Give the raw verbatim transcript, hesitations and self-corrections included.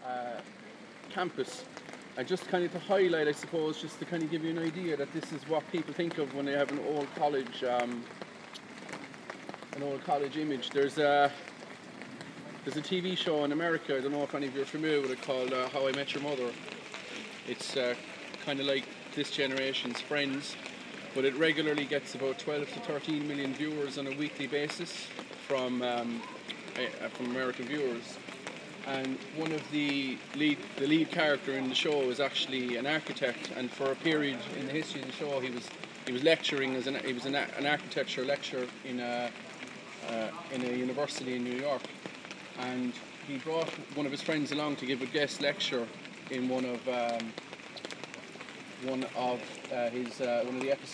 uh, campus. And just kind of to highlight, I suppose, just to kind of give you an idea that this is what people think of when they have an old college, um, an old college image. There's a there's a T V show in America. I don't know if any of you are familiar with it, called uh, How I Met Your Mother. It's uh, kind of like this generation's Friends, but it regularly gets about twelve to thirteen million viewers on a weekly basis from um, uh, from American viewers. And one of the lead, the lead character in the show is actually an architect. And for a period in the history of the show, he was he was lecturing as an he was an, an architecture lecturer in a uh, in a university in New York. And he brought one of his friends along to give a guest lecture in one of um, one of uh, his uh, one of the episodes.